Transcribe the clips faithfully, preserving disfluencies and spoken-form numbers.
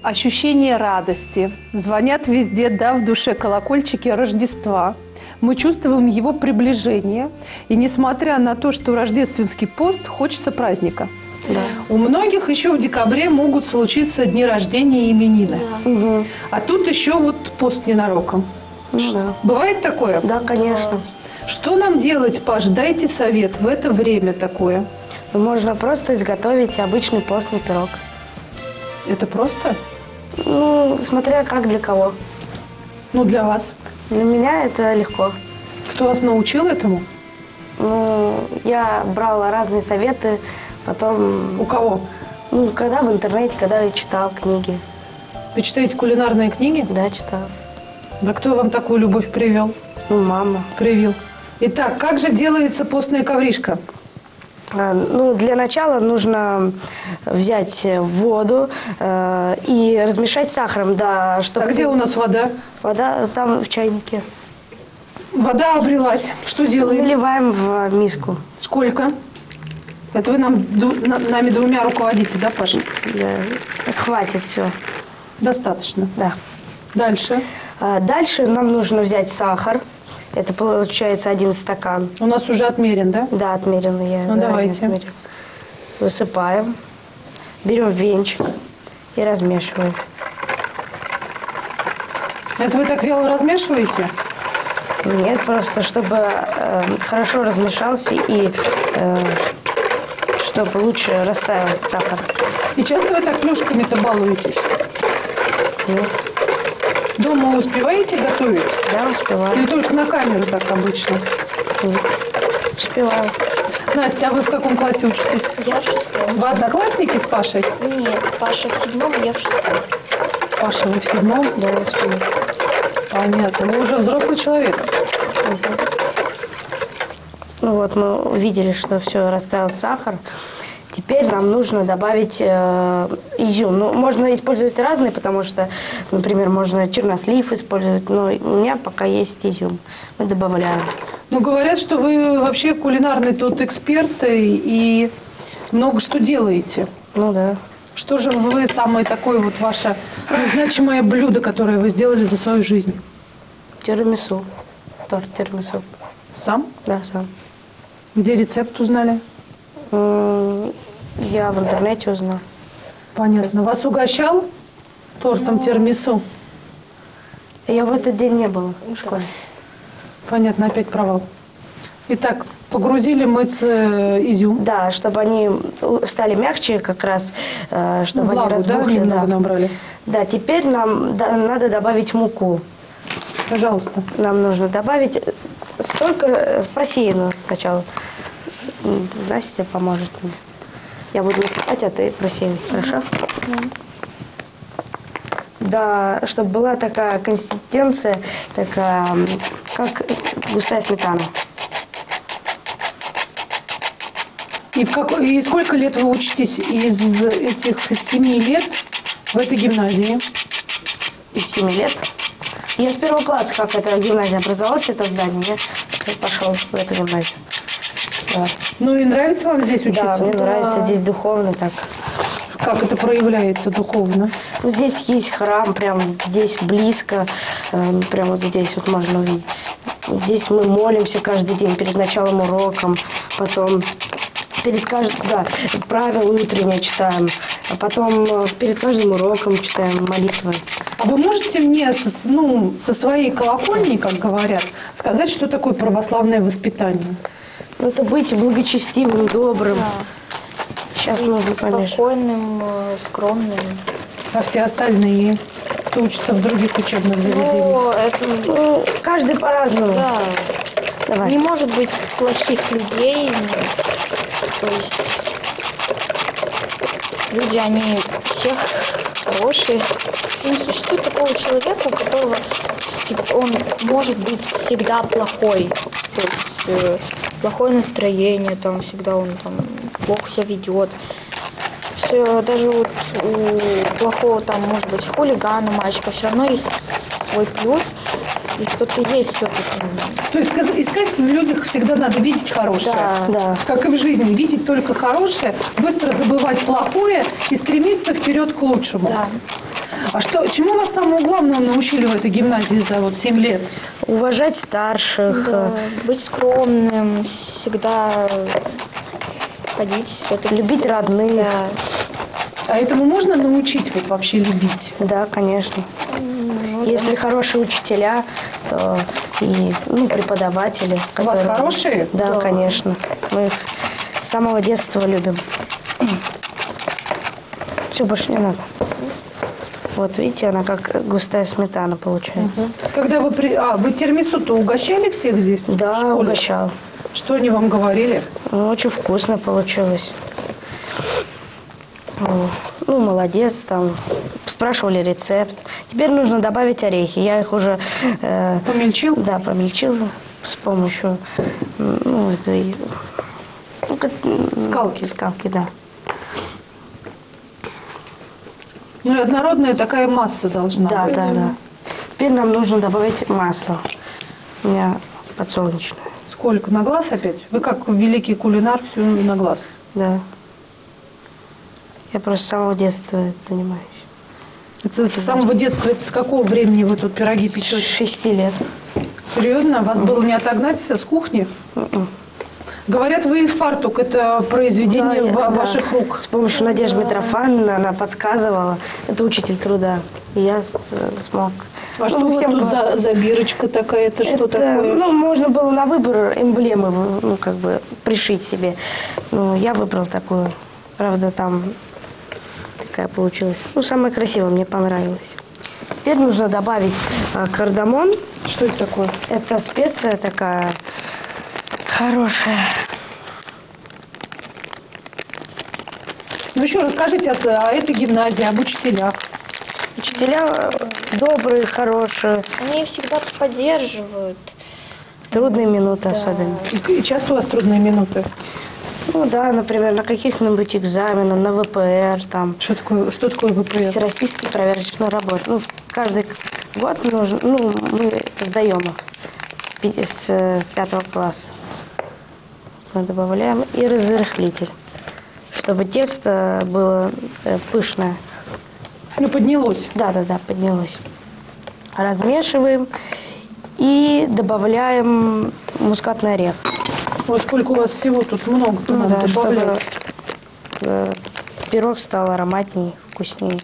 Ощущение радости. Звонят везде, да, в душе колокольчики Рождества. Мы чувствуем его приближение. И несмотря на то, что рождественский пост, хочется праздника. Да. У многих еще в декабре могут случиться дни рождения и именины. Да. Угу. А тут еще вот пост ненароком. Ну, да. Бывает такое? Да, конечно. Что нам делать, Паш? Дайте совет в это время такое. Ну, можно просто изготовить обычный постный пирог. Это просто? Ну, смотря как для кого. Ну, для вас. Для меня это легко. Кто вас научил этому? Ну, я брала разные советы, потом... У кого? Ну, когда в интернете, когда я читал книги. Вы читаете кулинарные книги? Да, читала. Да кто вам такую любовь привел? Ну, мама. Привил. Итак, как же делается постная ковришка? А, ну, для начала нужно взять воду э, и размешать с сахаром, да, чтобы... А где у нас вода? Вода там в чайнике. Вода обрелась. Что делаем? Наливаем в миску. Сколько? Это вы нам, на, нами двумя руководите, да, Паша? Да. Хватит все. Достаточно. Да. Дальше? А дальше нам нужно взять сахар. Это получается один стакан. У нас уже отмерен, да? Да, отмеренный я. Ну, давайте. Отмерю. Высыпаем. Берем венчик и размешиваем. Это вы так вяло размешиваете? Нет, просто чтобы э, хорошо размешался и э, чтобы лучше растаял сахар. И часто вы так плюшками-то балуетесь? Нет. Дома успеваете готовить? Да, успеваю. Или только на камеру так обычно? Нет. Успеваю. Настя, а вы в каком классе учитесь? Я в шестом. Вы одноклассники с Пашей? Нет, Паша в седьмом, а я в шестом. Паша, вы в седьмом? Да, я в седьмом. Понятно. Вы уже взрослый человек. Ну вот, мы увидели, что все, растаял сахар. Теперь нам нужно добавить э, изюм. Ну, можно использовать разные, потому что, например, можно чернослив использовать, но у меня пока есть изюм. Мы добавляем. Ну, говорят, что вы вообще кулинарный тут эксперт и много что делаете. Ну да. Что же вы самое такое вот ваше значимое блюдо, которое вы сделали за свою жизнь? Тирамису. Торт тирамису. Сам? Да, сам. Где рецепт узнали? Я в интернете узнал. Понятно. Вас угощал тортом тирамису? Я в этот день не была в школе. Понятно, опять провал. Итак, погрузили мыть изюм. Да, чтобы они стали мягче как раз, чтобы Влагу, они разбухли. Да, немного да. набрали. Да, теперь нам да, надо добавить муку. Пожалуйста. Нам нужно добавить сколько, просеянную сначала. Настя поможет мне. Я буду насыпать, а ты просеивать, хорошо? Mm. Да, чтобы была такая консистенция, такая, как густая сметана. И, в как... И сколько лет вы учитесь из этих семи лет в этой гимназии? Из семи лет. Я с первого класса, как эта гимназия образовалась, это здание, я пошел в эту гимназию. Да. Ну и нравится вам здесь учиться? Да, мне да. нравится здесь духовно так. Как это проявляется духовно? Вот здесь есть храм, прям здесь близко, э, прям вот здесь вот можно увидеть. Здесь мы молимся каждый день перед началом уроком, потом перед каждым, да, правила утреннее читаем, а потом перед каждым уроком читаем молитвы. А вы можете мне ну, со своей колокольни, как говорят, сказать, что такое православное воспитание? Это быть благочестивым, добрым. Да. Сейчас быть нужно, конечно. спокойным, скромным. А все остальные, кто учится в других учебных заведениях? Ну, это... Ну, каждый по-разному. Да. Давай. Не может быть плохих людей. То есть люди, они все хорошие. Не существует такого человека, у которого он может быть всегда плохой. То есть э, плохое настроение, там всегда он там плохо себя ведет. Все, даже вот у плохого там, может быть, хулигана, мальчика, все равно есть свой плюс. И что-то есть все-таки. То есть искать в людях всегда надо видеть хорошее. Да, да. Как и в жизни. Видеть только хорошее, быстро забывать плохое и стремиться вперед к лучшему. Да. А что, чему вас самому главному научили в этой гимназии за вот семь лет? Уважать старших. Да, быть скромным, всегда ходить. всё-таки Любить стараться, родных. Да. А этому можно научить вот вообще любить? Да, конечно. Если хорошие учителя, то и ну, преподаватели. У вас которые- хорошие? Да, Да. конечно. Мы их с самого детства любим. Все, больше не надо. Вот видите, она как густая сметана получается. Когда вы при... А, вы тирамису-то угощали всех здесь? в Да, школе? угощал. Что они вам говорили? Ну, очень вкусно получилось. Ну, ну, молодец, там спрашивали рецепт. Теперь нужно добавить орехи. Я их уже э, Помельчил? да, помельчил с помощью м, ну, этой ну, как, м, Скалки. Скалки, да. Ну, и однородная такая масса должна Да, быть. да, да. Теперь нам нужно добавить масло. У меня подсолнечное. Сколько? На глаз опять? Вы как великий кулинар, все на глаз. Да. Я просто с самого детства это занимаюсь. Это с самого детства, это с какого времени вы тут пироги С печете? шести лет. Серьезно? Вас было не отогнать с кухни? М-м. Говорят, вы и фартук, это произведение Да, я- ва- да. ваших рук. С помощью Надежды Митрофановны она подсказывала. Это учитель труда. И я с- смог. А Ну, что у вас всем тут классно. за, за бирочка такая? Это что Это, такое? Ну, можно было на выбор эмблемы, ну, как бы, пришить себе. Ну, я выбрал такую. Правда, там такая получилась. Ну, самая красивая, мне понравилась. Теперь нужно добавить а, кардамон. Что это такое? Это специя такая хорошая. Ну еще расскажите о, о этой гимназии, об учителях. Учителя добрые, хорошие, Они всегда поддерживают. в трудные минуты особенно. И, и часто у вас трудные минуты? Ну да, например, на каких-нибудь экзаменах, на вэ пэ эр, там, Что такое, что такое вэ пэ эр? всероссийские проверочные работы. Ну, в каждый год нужно, ну, мы сдаем их с, пи- с э, пятого класса. Мы добавляем и разрыхлитель, чтобы тесто было э, пышное. Ну, поднялось. Да-да-да, поднялось. Размешиваем и добавляем мускатный орех. Вот сколько у вас всего тут много-то Ну надо да, чтобы добавлять. э, пирог стал ароматнее, вкуснее.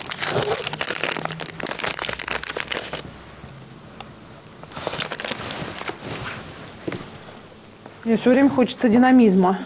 Мне все время хочется динамизма.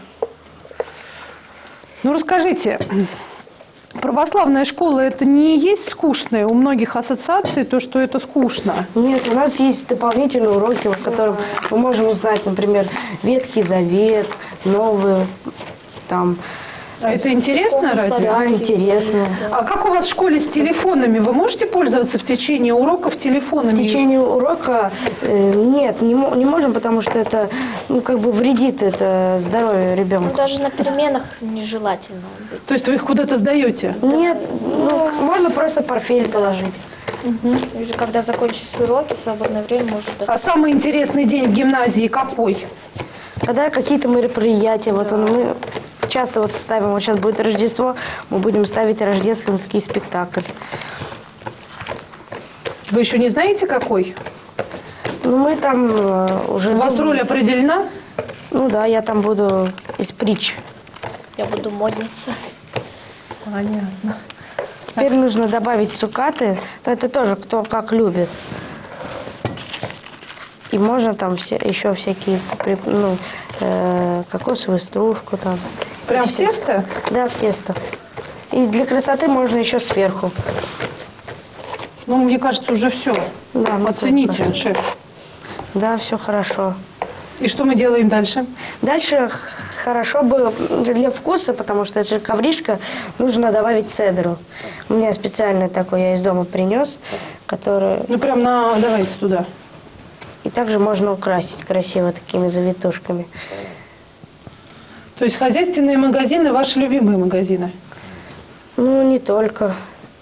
Ну, расскажите, православная школа – это не есть скучное? У многих ассоциаций то, что это скучно. Нет, у нас есть дополнительные уроки, в которых мы можем узнать, например, Ветхий Завет, Новый, там. А это интересно разве? Да, интересно. А как у вас в школе с телефонами? Вы можете пользоваться в течение уроков телефонами? В течение урока э, нет, не, мо- не можем, потому что это, ну, как бы вредит это здоровью Ну, ребенка. даже на переменах нежелательно быть. То есть вы их куда-то сдаете? Нет, ну, можно просто портфель положить. И уже когда закончились уроки, свободное время можно А достать. самый интересный день в гимназии какой? Когда какие-то мероприятия, вот он, мы часто вот ставим, вот сейчас будет Рождество, мы будем ставить рождественский спектакль. Вы еще не знаете, какой? Ну, мы там э, уже... У вас думаем. роль определена? Ну да, я там буду из притч. Я буду модница. Понятно. Теперь нужно добавить цукаты, но это тоже кто как любит. И можно там все, еще всякие, при- ну, э, кокосовую стружку там. Прям в тесто? Да, в тесто. И для красоты можно еще сверху. Ну, мне кажется, уже все. Да, мы Оцените, только- шеф. Да, все хорошо. И что мы делаем дальше? Дальше хорошо бы для вкуса, потому что это же ковришка, нужно добавить цедру. У меня специально такой я из дома принес, который... Ну, прям на... Давайте туда. И также можно украсить красиво такими завитушками. То есть хозяйственные магазины – ваши любимые магазины? Ну, не только.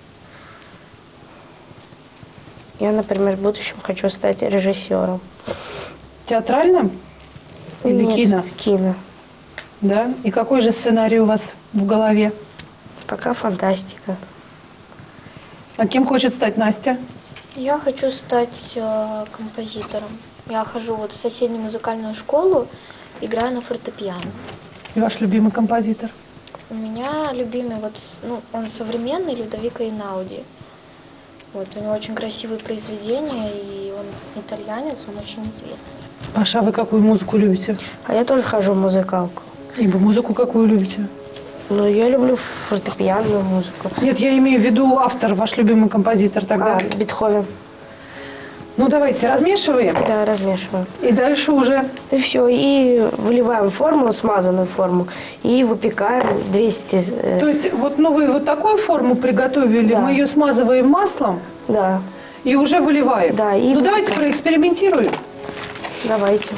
Я, например, в будущем хочу стать режиссером. Театральным? Или Нет, кино? кино. Да? И какой же сценарий у вас в голове? Пока фантастика. А кем хочет стать Настя? Я хочу стать э, композитором. Я хожу вот в соседнюю музыкальную школу, играю на фортепиано. И ваш любимый композитор? У меня любимый, вот, ну, он современный, Людовико Эйнауди. Вот, у него очень красивые произведения, и он итальянец, он очень известный. Паша, а вы какую музыку любите? А я тоже хожу в музыкалку. И вы музыку какую любите? Ну, я люблю фортепианную музыку. Нет, я имею в виду автор, ваш любимый композитор тогда. А, Бетховен. Ну, давайте, размешиваем. Да, размешиваем. И дальше уже... И все, и выливаем форму, смазанную форму, и выпекаем двести... э, То есть, вот, ну, вы вот такую форму приготовили, Да. мы ее смазываем маслом Да, и уже выливаем. Да, и Ну, давайте выпекаем. проэкспериментируем. давайте.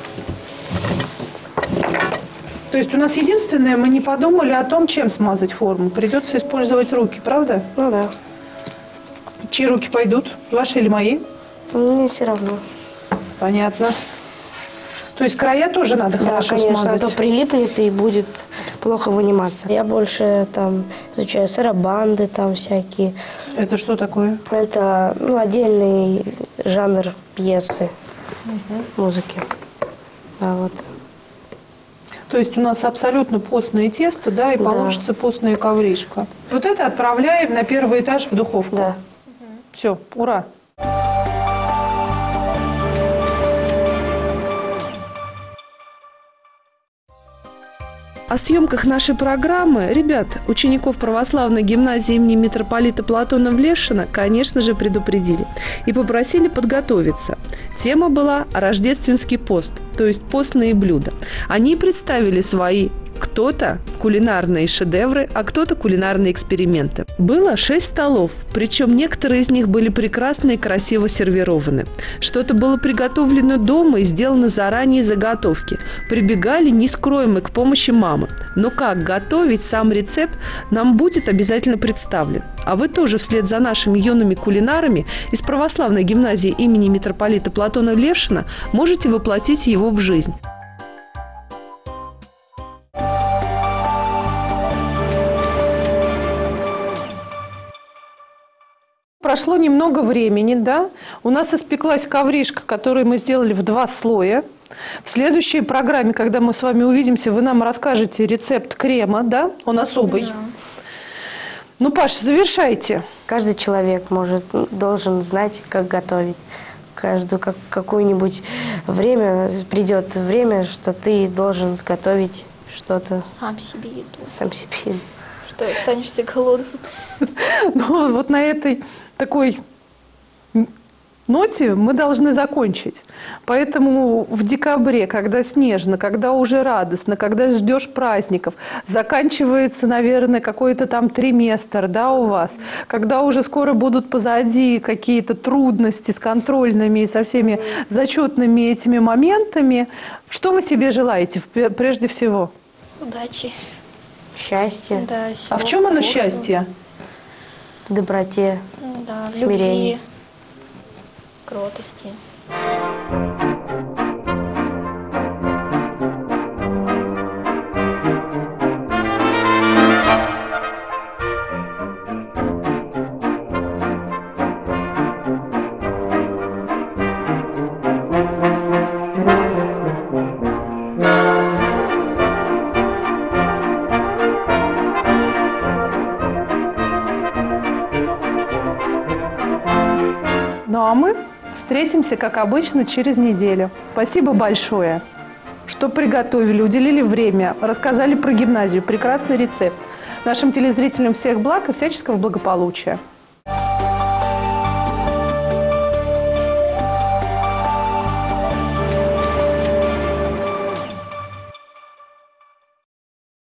То есть, у нас единственное, мы не подумали о том, чем смазать форму. Придется использовать руки, правда? Ну да. Чьи руки пойдут? Ваши или мои? Мне все равно. Понятно. То есть края тоже надо Да, хорошо конечно, а смазать. то прилипнет и будет плохо выниматься. Я больше там изучаю сарабанды там всякие. Это что такое? Это, ну, отдельный жанр пьесы, музыки. Да, вот. То есть у нас абсолютно постное тесто, да, и Да. получится постная ковришка. Вот это отправляем на первый этаж в духовку. Да. Все, ура! О съемках нашей программы ребят, учеников православной гимназии имени митрополита Платона Влешина, конечно же, предупредили и попросили подготовиться. Тема была «Рождественский пост», то есть постные блюда. Они представили свои кто-то кулинарные шедевры, а кто-то кулинарные эксперименты. Было шесть столов, причем некоторые из них были прекрасно и красиво сервированы. Что-то было приготовлено дома и сделано заранее заготовки. Прибегали нескроемые к помощи мамы. Но как готовить, сам рецепт нам будет обязательно представлен. А вы тоже вслед за нашими юными кулинарами из православной гимназии имени митрополита Платона Влешина можете воплотить его в жизнь. Прошло немного времени, да? У нас испеклась ковришка, которую мы сделали в два слоя. В следующей программе, когда мы с вами увидимся, вы нам расскажете рецепт крема, да? Он особый. Да. Ну, Паш, завершайте. Каждый человек может, должен знать, как готовить. Каждую, как, какое-нибудь время, придет время, что ты должен сготовить что-то Сам себе еду. сам себе. Что, останешься голодным. Ну, вот на этой такой ноте мы должны закончить. Поэтому в декабре, когда снежно, когда уже радостно, когда ждешь праздников, заканчивается, наверное, какой-то там триместр, да, у вас, когда уже скоро будут позади какие-то трудности с контрольными и со всеми зачетными этими моментами, что вы себе желаете прежде всего? Удачи. Счастье, Да, А в всего чем оно хорошего. счастье? в доброте. Да, в Смирение. любви, кротости. Ну а мы встретимся, как обычно, через неделю. Спасибо большое, что приготовили, уделили время, рассказали про гимназию. Прекрасный рецепт. Нашим телезрителям всех благ и всяческого благополучия.